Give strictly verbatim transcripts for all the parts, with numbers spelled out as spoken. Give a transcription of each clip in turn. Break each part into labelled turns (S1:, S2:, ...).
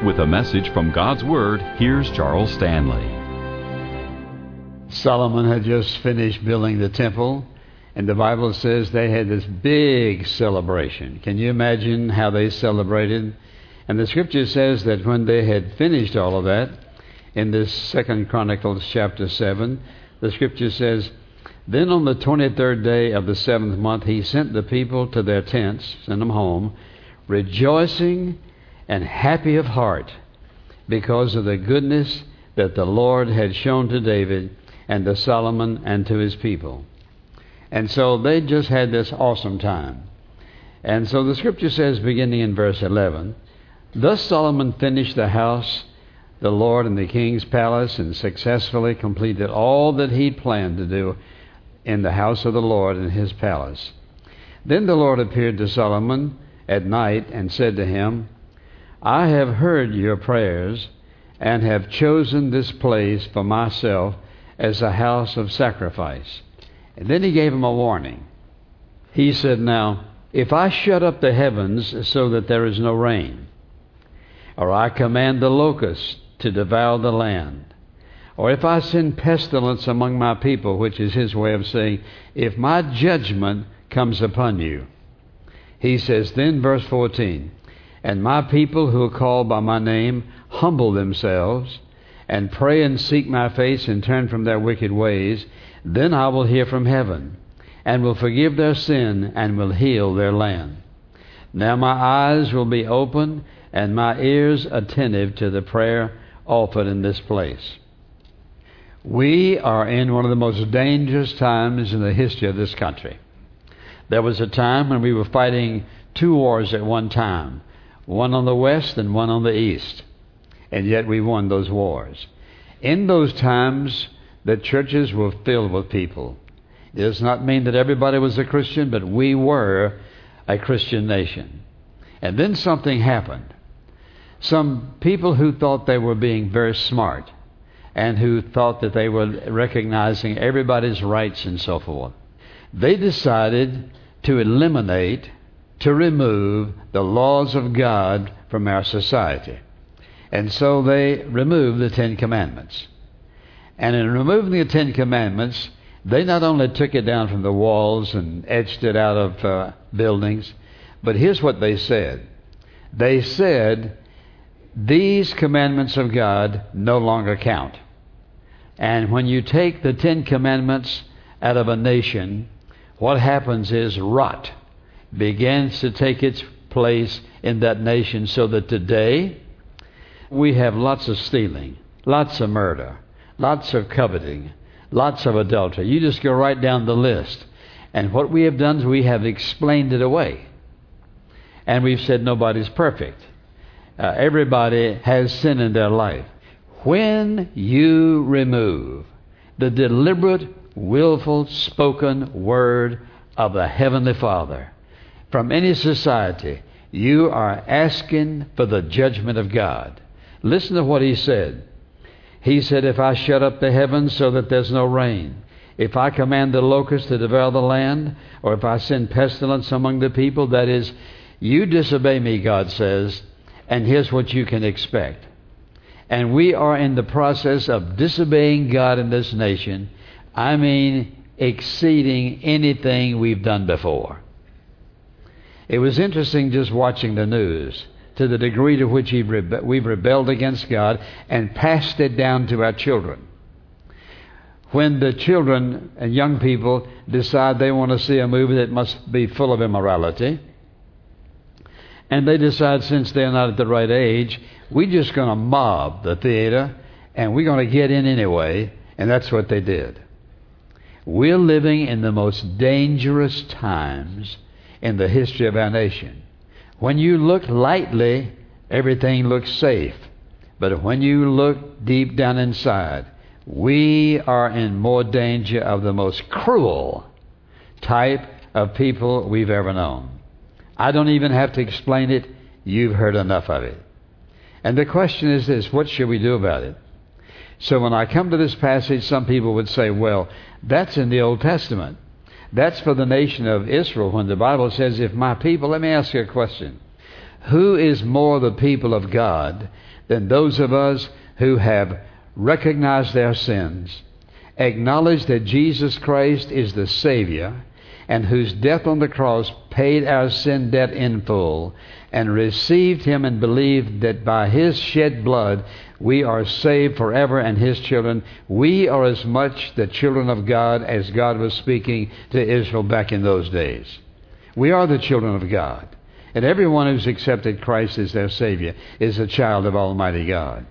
S1: With a message from God's Word, here's Charles Stanley.
S2: Solomon had just finished building the temple, and the Bible says they had this big celebration. Can you imagine how they celebrated? And the scripture says that when they had finished all of that, in this Second Chronicles chapter seven, the scripture says, "Then on the twenty-third day of the seventh month, he sent the people to their tents, sent them home, rejoicing and happy of heart because of the goodness that the Lord had shown to David and to Solomon and to his people." And so they just had this awesome time. And so the scripture says, beginning in verse eleven, "Thus Solomon finished the house, the Lord, and the king's palace, and successfully completed all that he planned to do in the house of the Lord and his palace. Then the Lord appeared to Solomon at night and said to him, I have heard your prayers and have chosen this place for myself as a house of sacrifice." And then he gave him a warning. He said, "Now, if I shut up the heavens so that there is no rain, or I command the locusts to devour the land, or if I send pestilence among my people," which is his way of saying, if my judgment comes upon you, he says, then verse fourteen, "And my people who are called by my name humble themselves and pray and seek my face and turn from their wicked ways, then I will hear from heaven and will forgive their sin and will heal their land. Now my eyes will be open and my ears attentive to the prayer offered in this place." We are in one of the most dangerous times in the history of this country. There was a time when we were fighting two wars at one time, one on the west and one on the east, and yet we won those wars. In those times, the churches were filled with people. It does not mean that everybody was a Christian, but we were a Christian nation. And then something happened. Some people who thought they were being very smart and who thought that they were recognizing everybody's rights and so forth, they decided to eliminate, to remove the laws of God from our society. And so they removed the Ten Commandments. And in removing the Ten Commandments, they not only took it down from the walls and etched it out of uh, buildings, but here's what they said. They said, these commandments of God no longer count. And when you take the Ten Commandments out of a nation, what happens is rot begins to take its place in that nation, so that today we have lots of stealing, lots of murder, lots of coveting, lots of adultery. You just go right down the list. And what we have done is we have explained it away. And we've said nobody's perfect. Uh, everybody has sin in their life. When you remove the deliberate, willful, spoken word of the Heavenly Father from any society, you are asking for the judgment of God. Listen to what he said. He said, if I shut up the heavens so that there's no rain, if I command the locusts to devour the land, or if I send pestilence among the people, that is, you disobey me, God says, and here's what you can expect. And we are in the process of disobeying God in this nation. I mean, exceeding anything we've done before. It was interesting just watching the news, to the degree to which we've rebelled against God and passed it down to our children. When the children and young people decide they want to see a movie that must be full of immorality, and they decide since they're not at the right age, we're just going to mob the theater and we're going to get in anyway, and that's what they did. We're living in the most dangerous times in the history of our nation. When you look lightly, everything looks safe. But when you look deep down inside, we are in more danger of the most cruel type of people we've ever known. I don't even have to explain it. You've heard enough of it. And the question is this, what should we do about it? So when I come to this passage, some people would say, well, that's in the Old Testament. That's for the nation of Israel when the Bible says, if my people, let me ask you a question. Who is more the people of God than those of us who have recognized their sins, acknowledged that Jesus Christ is the Savior, and whose death on the cross paid our sin debt in full, and received Him and believed that by His shed blood we are saved forever and His children? We are as much the children of God as God was speaking to Israel back in those days. We are the children of God. And everyone who's accepted Christ as their Savior is a child of Almighty God.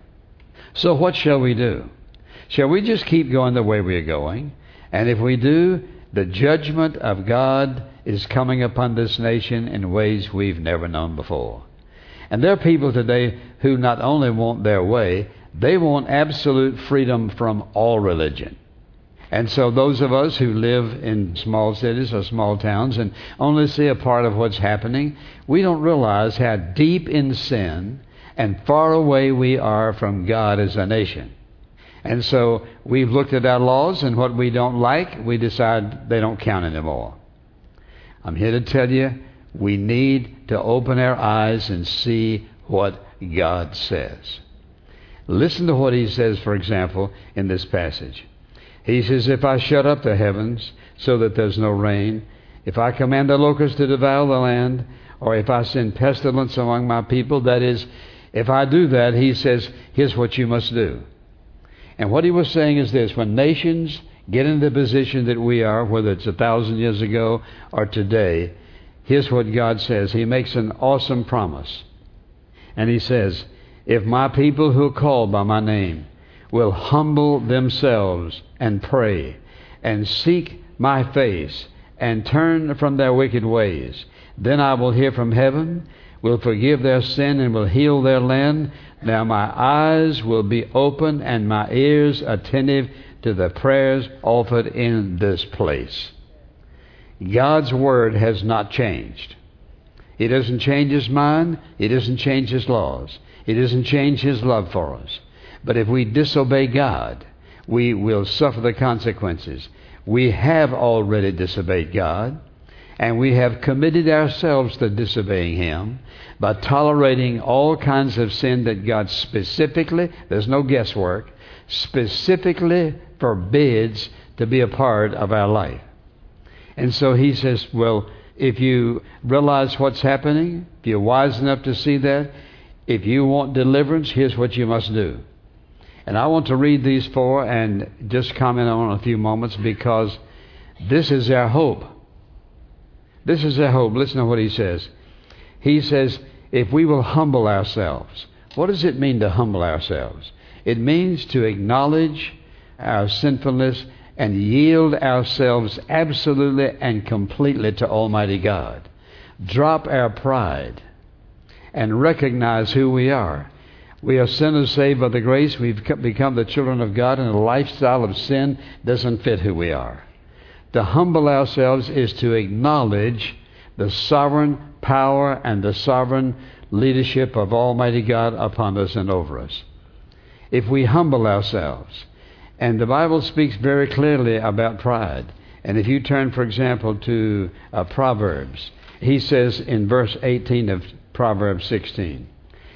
S2: So what shall we do? Shall we just keep going the way we are going? And if we do, the judgment of God is coming upon this nation in ways we've never known before. And there are people today who not only want their way, they want absolute freedom from all religion. And so those of us who live in small cities or small towns and only see a part of what's happening, we don't realize how deep in sin and far away we are from God as a nation. And so we've looked at our laws, and what we don't like, we decide they don't count anymore. I'm here to tell you, we need to open our eyes and see what God says. Listen to what He says, for example, in this passage. He says, if I shut up the heavens so that there's no rain, if I command the locusts to devour the land, or if I send pestilence among my people, that is, if I do that, He says, here's what you must do. And what He was saying is this: when nations get in the position that we are, whether it's a thousand years ago or today, here's what God says. He makes an awesome promise. And He says, if my people who are called by my name will humble themselves and pray and seek my face and turn from their wicked ways, then I will hear from heaven, will forgive their sin, and will heal their land. Now my eyes will be open and my ears attentive to the prayers offered in this place. God's Word has not changed. He doesn't change His mind. He doesn't change His laws. He doesn't change His love for us. But if we disobey God, we will suffer the consequences. We have already disobeyed God, and we have committed ourselves to disobeying Him by tolerating all kinds of sin that God specifically, there's no guesswork, specifically forbids to be a part of our life. And so He says, well, if you realize what's happening, if you're wise enough to see that, if you want deliverance, here's what you must do. And I want to read these four and just comment on a few moments, because this is our hope. This is our hope. Listen to what He says. He says, if we will humble ourselves. What does it mean to humble ourselves? It means to acknowledge our sinfulness and yield ourselves absolutely and completely to Almighty God. Drop our pride and recognize who we are. We are sinners saved by the grace. We've become the children of God, and a lifestyle of sin doesn't fit who we are. To humble ourselves is to acknowledge the sovereign power and the sovereign leadership of Almighty God upon us and over us. If we humble ourselves, and the Bible speaks very clearly about pride. And if you turn, for example, to uh, Proverbs, he says in verse eighteen of Proverbs sixteen,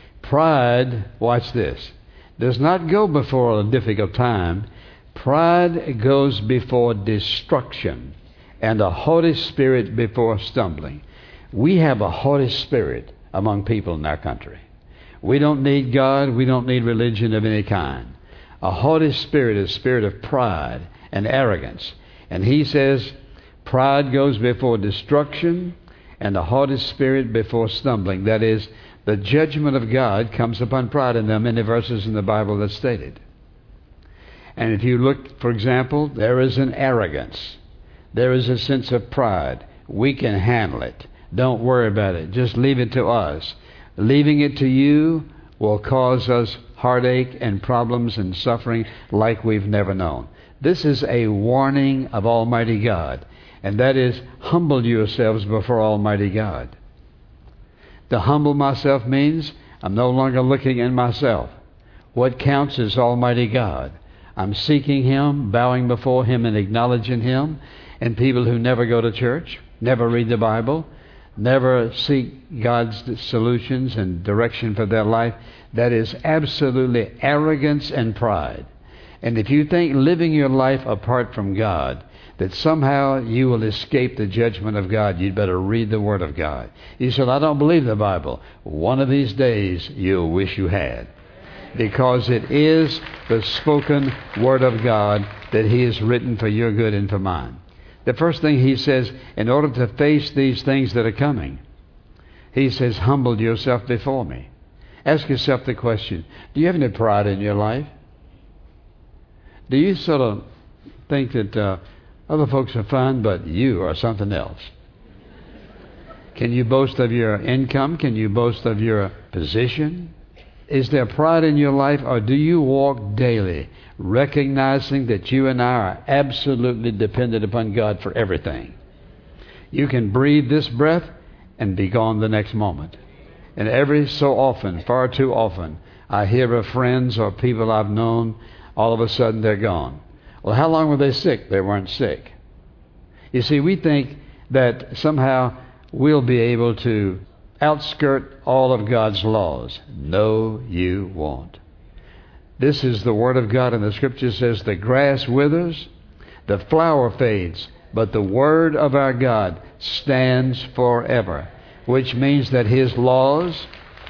S2: pride, watch this, does not go before a difficult time. Pride goes before destruction, and a haughty spirit before stumbling. We have a haughty spirit among people in our country. We don't need God. We don't need religion of any kind. A haughty spirit is a spirit of pride and arrogance. And he says, pride goes before destruction, and a haughty spirit before stumbling. That is, the judgment of God comes upon pride, and there are many verses in the Bible that state it. And if you look, for example, there is an arrogance. There is a sense of pride. We can handle it. Don't worry about it. Just leave it to us. Leaving it to you will cause us heartache and problems and suffering like we've never known. This is a warning of Almighty God, and that is, humble yourselves before Almighty God. To humble myself means I'm no longer looking at myself. What counts is Almighty God. I'm seeking Him, bowing before Him and acknowledging Him. And people who never go to church, never read the Bible, never seek God's solutions and direction for their life, that is absolutely arrogance and pride. And if you think living your life apart from God, that somehow you will escape the judgment of God, you'd better read the Word of God. You said, I don't believe the Bible. One of these days you'll wish you had. Because it is the spoken Word of God that He has written for your good and for mine. The first thing He says, in order to face these things that are coming, He says, humble yourself before me. Ask yourself the question, do you have any pride in your life? Do you sort of think that uh, other folks are fine, but you are something else? Can you boast of your income? Can you boast of your position? Is there pride in your life, or do you walk daily recognizing that you and I are absolutely dependent upon God for everything? You can breathe this breath and be gone the next moment. And every so often, far too often, I hear of friends or people I've known, all of a sudden they're gone. Well, how long were they sick? They weren't sick. You see, we think that somehow we'll be able to outskirt all of God's laws. No, you won't. This is the Word of God, and the Scripture says the grass withers, the flower fades, but the Word of our God stands forever, which means that His laws,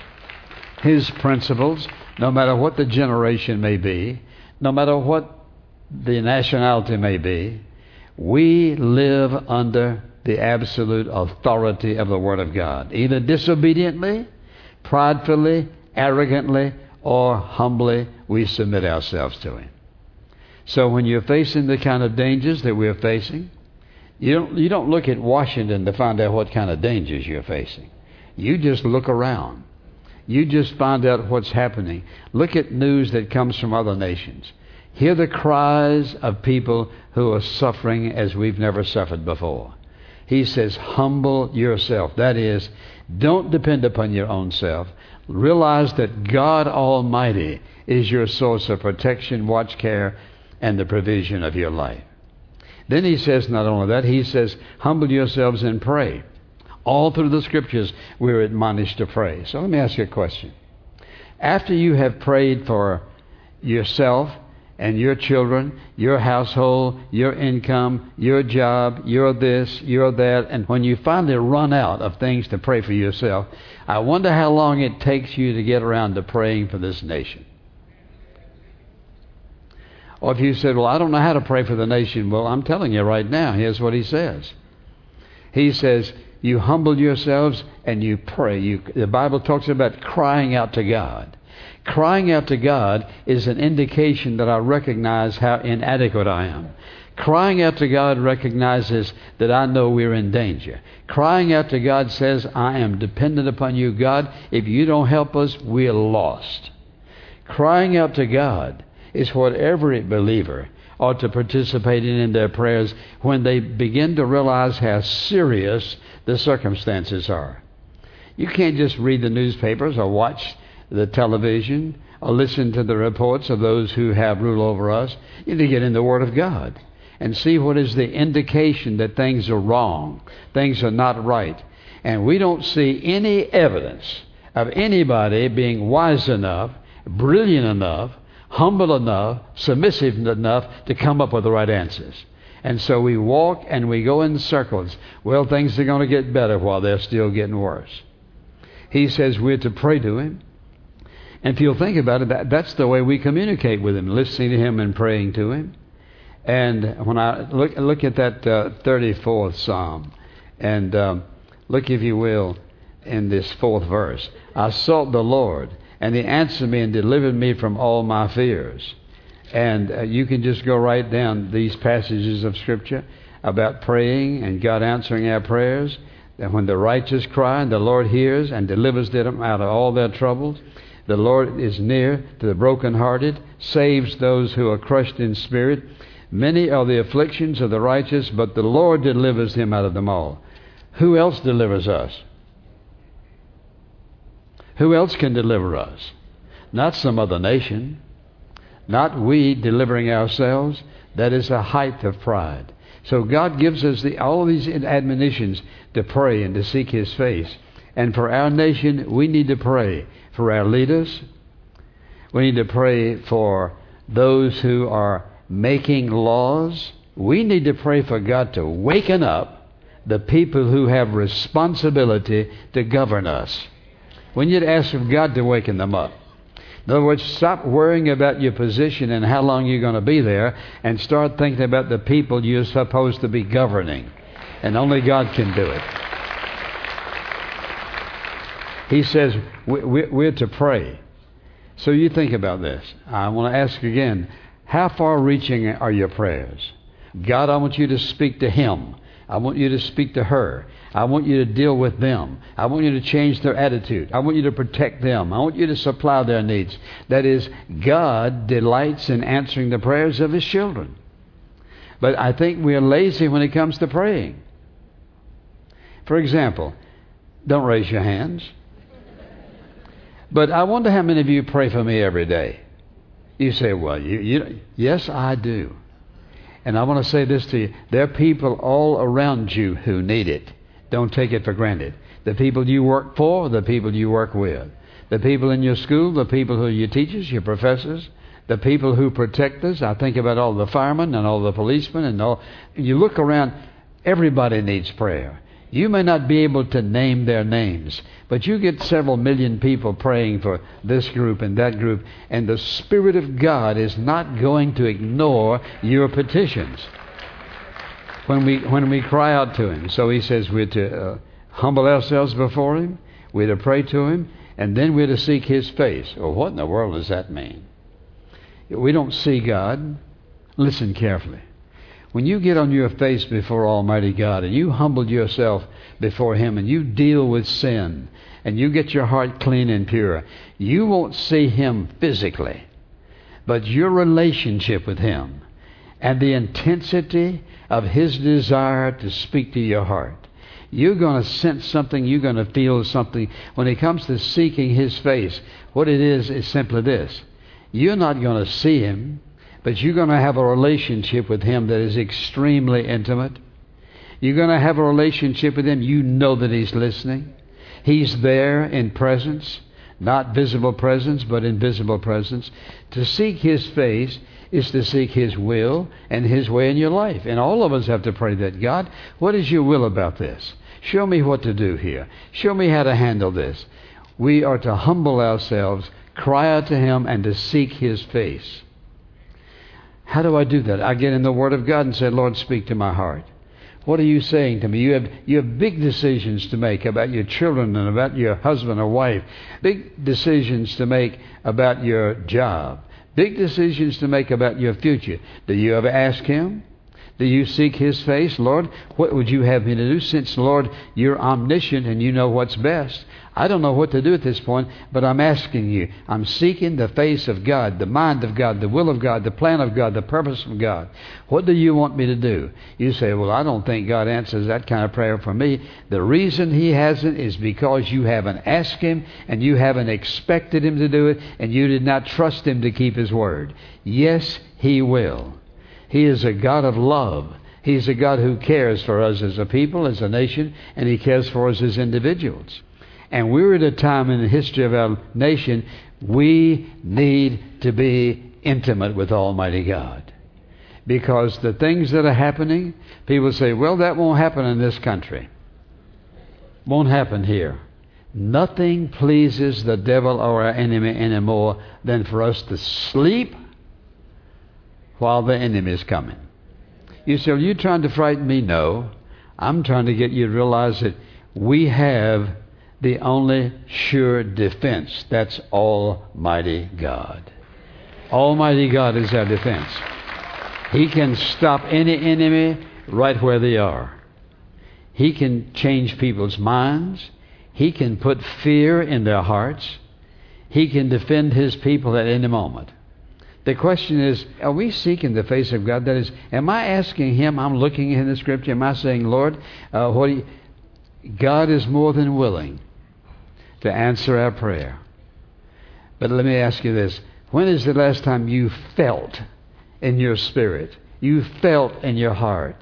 S2: His principles, no matter what the generation may be, no matter what the nationality may be, we live under the absolute authority of the Word of God. Either disobediently, pridefully, arrogantly, or humbly, we submit ourselves to Him. So when you're facing the kind of dangers that we're facing, you don't, you don't look at Washington to find out what kind of dangers you're facing. You just look around. You just find out what's happening. Look at news that comes from other nations. Hear the cries of people who are suffering as we've never suffered before. He says, humble yourself. That is, don't depend upon your own self. Realize that God Almighty is your source of protection, watch, care, and the provision of your life. Then he says not only that, he says, humble yourselves and pray. All through the Scriptures, we're admonished to pray. So let me ask you a question. After you have prayed for yourself and your children, your household, your income, your job, your this, your that, and when you finally run out of things to pray for yourself, I wonder how long it takes you to get around to praying for this nation. Or if you said, well, I don't know how to pray for the nation. Well, I'm telling you right now, here's what he says. He says, you humble yourselves and you pray. You, the Bible talks about crying out to God. Crying out to God is an indication that I recognize how inadequate I am. Crying out to God recognizes that I know we're in danger. Crying out to God says, I am dependent upon you, God. If you don't help us, we're lost. Crying out to God is what every believer ought to participate in in their prayers when they begin to realize how serious the circumstances are. You can't just read the newspapers or watch the television or listen to the reports of those who have rule over us. You need to get in the Word of God and see what is the indication that things are wrong, things are not right. And we don't see any evidence of anybody being wise enough, brilliant enough, humble enough, submissive enough to come up with the right answers. And so we walk and we go in circles. Well, things are going to get better while they're still getting worse. He says we're to pray to Him. And if you'll think about it, that, that's the way we communicate with Him, listening to Him and praying to Him. And when I look, look at that uh, thirty-fourth Psalm, and um, look, if you will, in this fourth verse, I sought the Lord, and He answered me and delivered me from all my fears. And uh, you can just go right down these passages of Scripture about praying and God answering our prayers. That when the righteous cry, and the Lord hears and delivers them out of all their troubles. The Lord is near to the brokenhearted, saves those who are crushed in spirit. Many are the afflictions of the righteous, but the Lord delivers him out of them all. Who else delivers us? Who else can deliver us? Not some other nation. Not we delivering ourselves. That is a height of pride. So God gives us the, all of these admonitions to pray and to seek His face. And for our nation, we need to pray for our leaders. We need to pray for those who are making laws. We need to pray for God to waken up the people who have responsibility to govern us. We need to ask for God to waken them up. In other words, stop worrying about your position and how long you're going to be there and start thinking about the people you're supposed to be governing. And only God can do it. He says we're to pray. So you think about this. I want to ask again, how far-reaching are your prayers? God, I want you to speak to him. I want you to speak to her. I want you to deal with them. I want you to change their attitude. I want you to protect them. I want you to supply their needs. That is, God delights in answering the prayers of His children. But I think we are lazy when it comes to praying. For example, don't raise your hands. But I wonder how many of you pray for me every day. You say, well, you, you yes, I do. And I want to say this to you. There are people all around you who need it. Don't take it for granted. The people you work for, the people you work with. The people in your school, the people who are your teachers, your professors. The people who protect us. I think about all the firemen and all the policemen and all. You look around, everybody needs prayer. You may not be able to name their names, but you get several million people praying for this group and that group, and the Spirit of God is not going to ignore your petitions when we when we cry out to Him. So He says we're to uh, humble ourselves before Him, we're to pray to Him, and then we're to seek His face. Well, what in the world does that mean? We don't see God. Listen carefully. When you get on your face before Almighty God and you humble yourself before Him and you deal with sin and you get your heart clean and pure, you won't see Him physically, but your relationship with Him and the intensity of His desire to speak to your heart. You're going to sense something, you're going to feel something. When it comes to seeking His face, what it is is simply this. You're not going to see Him, but you're going to have a relationship with Him that is extremely intimate. You're going to have a relationship with Him. You know that He's listening. He's there in presence, not visible presence, but invisible presence. To seek His face is to seek His will and His way in your life. And all of us have to pray that, God, what is your will about this? Show me what to do here. Show me how to handle this. We are to humble ourselves, cry out to Him, and to seek His face. How do I do that? I get in the Word of God and say, Lord, speak to my heart. What are you saying to me? You have you have big decisions to make about your children and about your husband or wife. Big decisions to make about your job. Big decisions to make about your future. Do you ever ask Him? Do you seek His face? Lord, what would you have me to do? Since, Lord, you're omniscient and you know what's best. I don't know what to do at this point, but I'm asking you. I'm seeking the face of God, the mind of God, the will of God, the plan of God, the purpose of God. What do you want me to do? You say, well, I don't think God answers that kind of prayer for me. The reason He hasn't is because you haven't asked Him and you haven't expected Him to do it and you did not trust Him to keep His word. Yes, He will. He is a God of love. He's a God who cares for us as a people, as a nation, and He cares for us as individuals. And we're at a time in the history of our nation, we need to be intimate with Almighty God. Because the things that are happening, people say, well, that won't happen in this country. Won't happen here. Nothing pleases the devil or our enemy anymore than for us to sleep while the enemy is coming. You say, are you trying to frighten me? No. I'm trying to get you to realize that we have the only sure defense. That's Almighty God. Almighty God is our defense. He can stop any enemy right where they are. He can change people's minds. He can put fear in their hearts. He can defend His people at any moment. The question is, are we seeking the face of God? That is, am I asking Him? I'm looking in the Scripture. Am I saying, Lord, uh, what do you... God is more than willing to answer our prayer. But let me ask you this. When is the last time you felt in your spirit, you felt in your heart,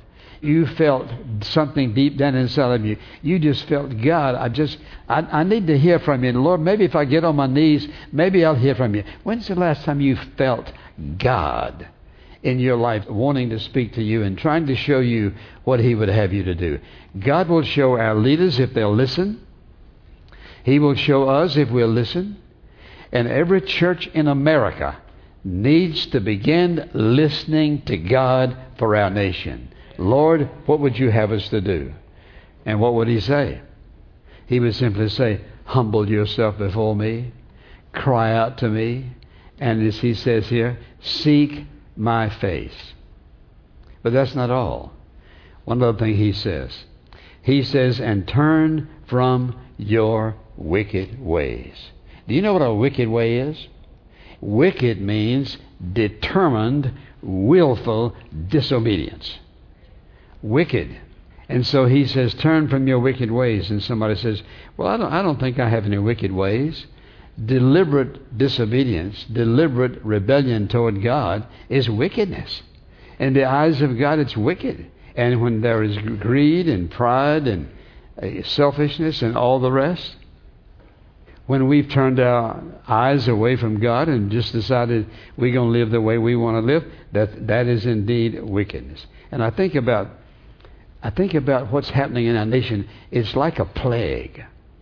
S2: you felt something deep down inside of you. You just felt, God, I just, I, I need to hear from you. And Lord, maybe if I get on my knees, maybe I'll hear from you. When's the last time you felt God in your life wanting to speak to you and trying to show you what He would have you to do? God will show our leaders if they'll listen. He will show us if we'll listen. And every church in America needs to begin listening to God for our nation. Lord, what would you have us to do? And what would He say? He would simply say, humble yourself before me, cry out to me, and as He says here, seek my face. But that's not all. One other thing He says. He says, and turn from your wicked ways. Do you know what a wicked way is? Wicked means determined, willful disobedience. Wicked. And so He says, turn from your wicked ways. And somebody says, well, I don't, I don't think I have any wicked ways. Deliberate disobedience, deliberate rebellion toward God is wickedness. In the eyes of God, it's wicked. And when there is greed and pride and uh, selfishness and all the rest, when we've turned our eyes away from God and just decided we're going to live the way we want to live, that that is indeed wickedness. And I think about I think about what's happening in our nation. It's like a plague.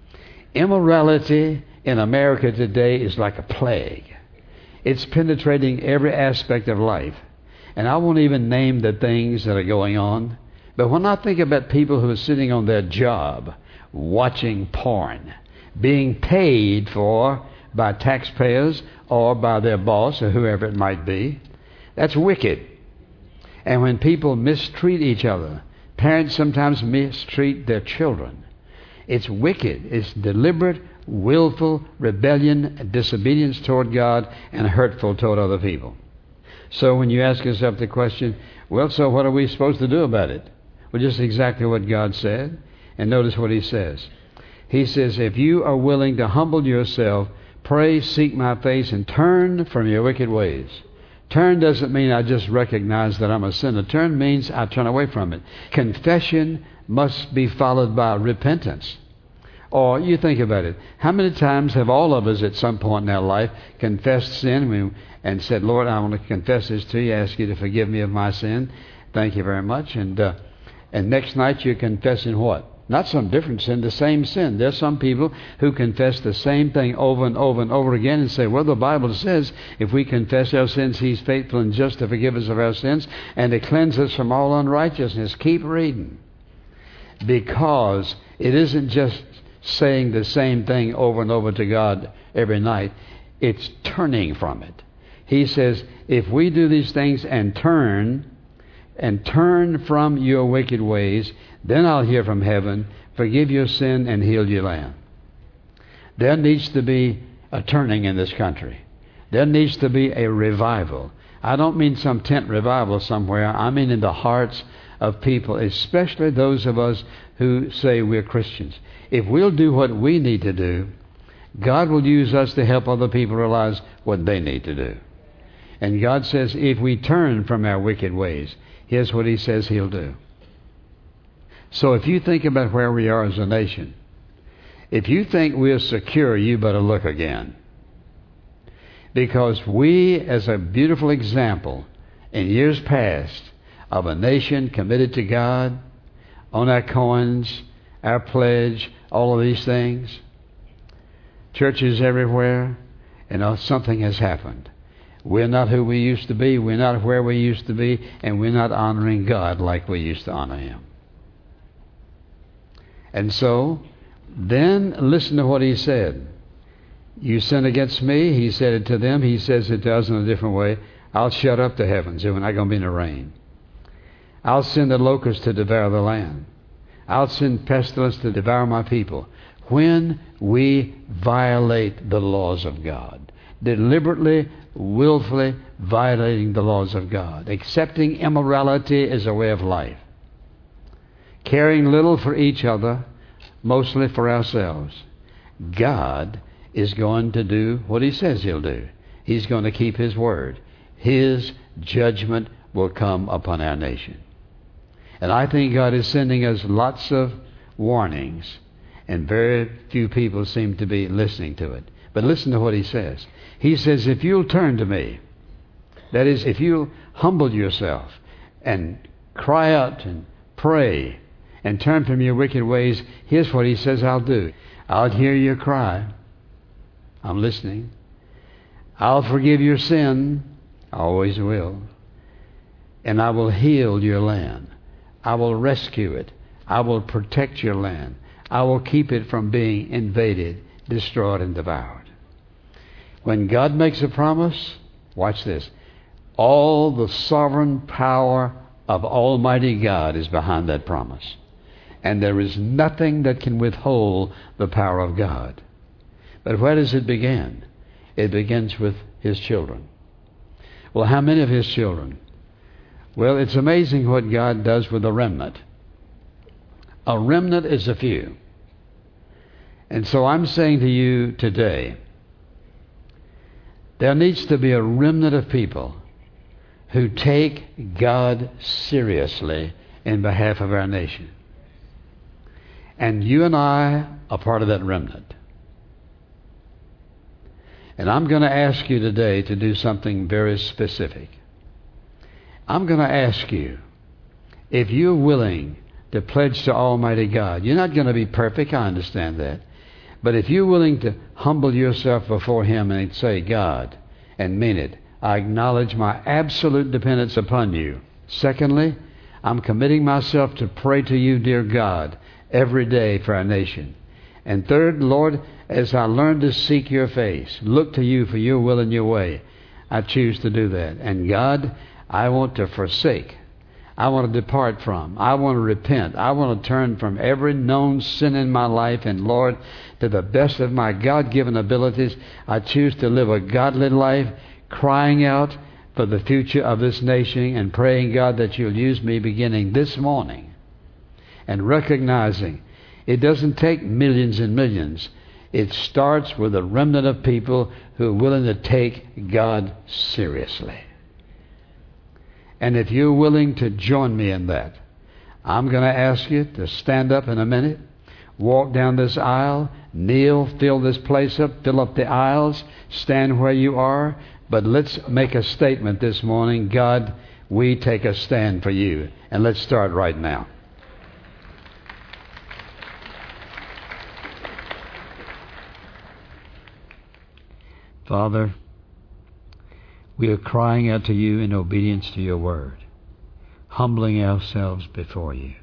S2: Immorality in America today is like a plague. It's penetrating every aspect of life. And I won't even name the things that are going on. But when I think about people who are sitting on their job watching porn, being paid for by taxpayers or by their boss or whoever it might be, that's wicked. And when people mistreat each other, parents sometimes mistreat their children, it's wicked. It's deliberate, willful rebellion, disobedience toward God, and hurtful toward other people. So when you ask yourself the question, well, so what are we supposed to do about it? Well, just exactly what God said. And notice what He says. He says, if you are willing to humble yourself, pray, seek my face, and turn from your wicked ways. Turn doesn't mean I just recognize that I'm a sinner. Turn means I turn away from it. Confession must be followed by repentance. Or you think about it. How many times have all of us at some point in our life confessed sin and said, Lord, I want to confess this to you, ask you to forgive me of my sin. Thank you very much. And uh, and next night you're confessing what? Not some different sin, the same sin. There's some people who confess the same thing over and over and over again and say, well, the Bible says if we confess our sins, He's faithful and just to forgive us of our sins and to cleanse us from all unrighteousness. Keep reading. Because it isn't just saying the same thing over and over to God every night. It's turning from it. He says, if we do these things and turn, and turn from your wicked ways, then I'll hear from heaven, forgive your sin, and heal your land. There needs to be a turning in this country. There needs to be a revival. I don't mean some tent revival somewhere. I mean in the hearts of people, especially those of us who say we're Christians. If we'll do what we need to do, God will use us to help other people realize what they need to do. And God says if we turn from our wicked ways, here's what He says He'll do. So if you think about where we are as a nation, if you think we're secure, you better look again. Because we, as a beautiful example in years past of a nation committed to God, on our coins, our pledge, all of these things, churches everywhere, and you know, something has happened. We're not who we used to be, we're not where we used to be, and we're not honoring God like we used to honor Him. And so, then listen to what He said. You sin against me, He said it to them, He says it to us in a different way. I'll shut up the heavens, we're not going to be in the rain. I'll send the locusts to devour the land. I'll send pestilence to devour my people. When we violate the laws of God, deliberately, willfully violating the laws of God, accepting immorality as a way of life, caring little for each other, mostly for ourselves, God is going to do what He says He'll do. He's going to keep His word. His judgment will come upon our nation. And I think God is sending us lots of warnings, and very few people seem to be listening to it. But listen to what he says. He says, if you'll turn to me, that is, if you'll humble yourself and cry out and pray and turn from your wicked ways, here's what he says I'll do. I'll hear your cry. I'm listening. I'll forgive your sin. I always will. And I will heal your land. I will rescue it. I will protect your land. I will keep it from being invaded, destroyed, and devoured. When God makes a promise, watch this, all the sovereign power of Almighty God is behind that promise. And there is nothing that can withhold the power of God. But where does it begin? It begins with His children. Well, how many of His children? Well, it's amazing what God does with a remnant. A remnant is a few. And so I'm saying to you today, there needs to be a remnant of people who take God seriously in behalf of our nation. And you and I are part of that remnant. And I'm going to ask you today to do something very specific. I'm going to ask you, if you're willing to pledge to Almighty God, you're not going to be perfect, I understand that. But if you're willing to humble yourself before Him and say, God, and mean it, I acknowledge my absolute dependence upon you. Secondly, I'm committing myself to pray to you, dear God, every day for our nation. And third, Lord, as I learn to seek your face, look to you for your will and your way, I choose to do that. And God, I want to forsake. I want to depart from. I want to repent. I want to turn from every known sin in my life. And Lord, to the best of my God-given abilities, I choose to live a godly life, crying out for the future of this nation and praying, God, that you'll use me beginning this morning. And recognizing it doesn't take millions and millions. It starts with a remnant of people who are willing to take God seriously. And if you're willing to join me in that, I'm going to ask you to stand up in a minute, walk down this aisle, kneel, fill this place up, fill up the aisles, stand where you are. But let's make a statement this morning. God, we take a stand for you. And let's start right now. Father, we are crying out to you in obedience to your word, humbling ourselves before you,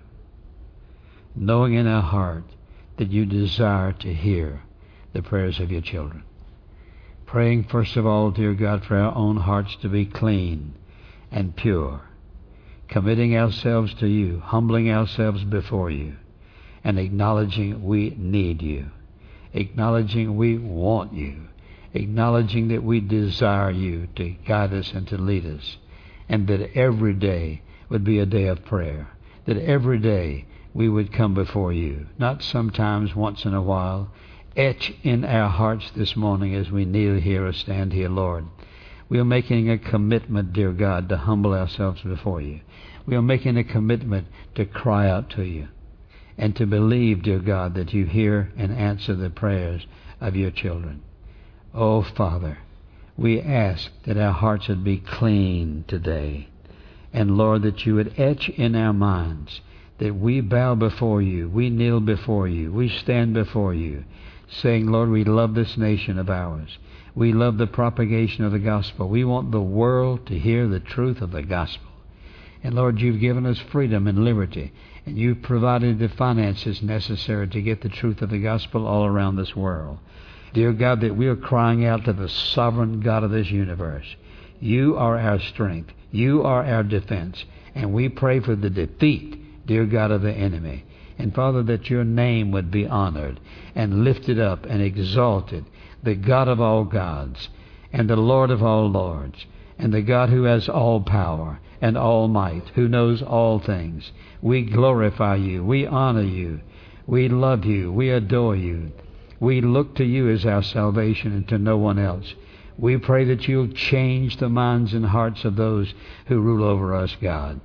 S2: knowing in our heart that you desire to hear the prayers of your children. Praying, first of all, dear God, for our own hearts to be clean and pure, committing ourselves to you, humbling ourselves before you, and acknowledging we need you, acknowledging we want you, acknowledging that we desire you to guide us and to lead us, and that every day would be a day of prayer, that every day we would come before you, not sometimes once in a while. Etch in our hearts this morning as we kneel here or stand here, Lord. We are making a commitment, dear God, to humble ourselves before you. We are making a commitment to cry out to you and to believe, dear God, that you hear and answer the prayers of your children. Oh, Father, we ask that our hearts would be clean today. And, Lord, that you would etch in our minds that we bow before you, we kneel before you, we stand before you, saying, Lord, we love this nation of ours. We love the propagation of the gospel. We want the world to hear the truth of the gospel. And, Lord, you've given us freedom and liberty, and you've provided the finances necessary to get the truth of the gospel all around this world. Dear God, that we are crying out to the sovereign God of this universe. You are our strength. You are our defense. And we pray for the defeat, dear God, of the enemy. And, Father, that your name would be honored and lifted up and exalted, the God of all gods and the Lord of all lords and the God who has all power and all might, who knows all things. We glorify you. We honor you. We love you. We adore you. We look to you as our salvation and to no one else. We pray that you'll change the minds and hearts of those who rule over us, God.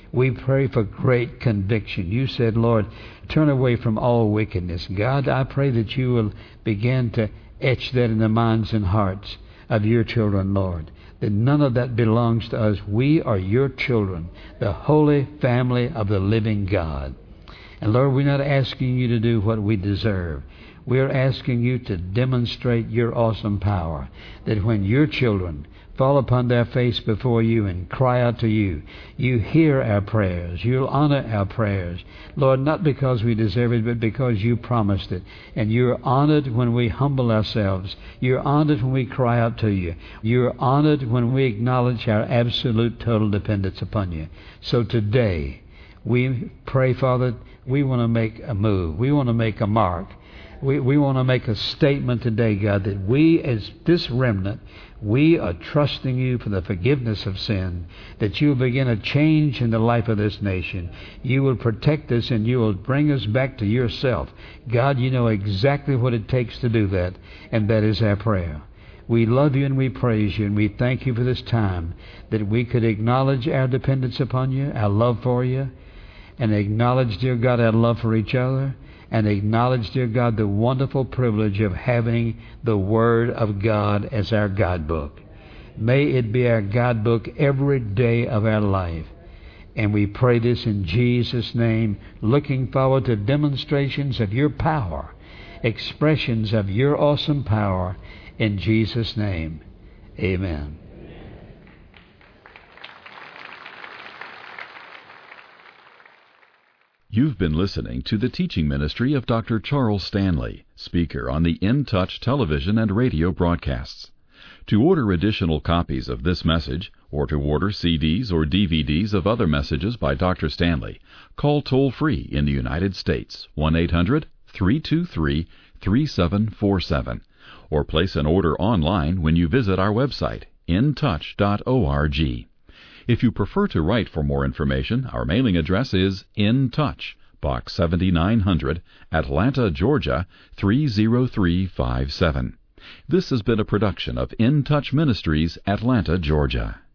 S2: We pray for great conviction. You said, Lord, turn away from all wickedness. God, I pray that you will begin to etch that in the minds and hearts of your children, Lord, that none of that belongs to us. We are your children, the holy family of the living God. And Lord, we're not asking you to do what we deserve. We're asking you to demonstrate your awesome power, that when your children fall upon their face before you and cry out to you, you hear our prayers. You'll honor our prayers. Lord, not because we deserve it, but because you promised it. And you're honored when we humble ourselves. You're honored when we cry out to you. You're honored when we acknowledge our absolute total dependence upon you. So today, we pray, Father, we want to make a move. We want to make a mark. We, we want to make a statement today, God, that we as this remnant, we are trusting you for the forgiveness of sin, that you will begin a change in the life of this nation. You will protect us and you will bring us back to yourself. God, you know exactly what it takes to do that, and that is our prayer. We love you and we praise you, and we thank you for this time that we could acknowledge our dependence upon you, our love for you, and acknowledge, dear God, our love for each other, and acknowledge, dear God, the wonderful privilege of having the Word of God as our guidebook. May it be our guidebook every day of our life. And we pray this in Jesus' name, looking forward to demonstrations of your power, expressions of your awesome power, in Jesus' name. Amen.
S1: You've been listening to the teaching ministry of Doctor Charles Stanley, speaker on the In Touch television and radio broadcasts. To order additional copies of this message, or to order C Ds or D V Ds of other messages by Doctor Stanley, call toll-free in the United States, one eight hundred, three two three, three seven four seven, or place an order online when you visit our website, in touch dot org. If you prefer to write for more information, our mailing address is In Touch, Box seventy-nine hundred, Atlanta, Georgia, three zero three five seven. This has been a production of In Touch Ministries, Atlanta, Georgia.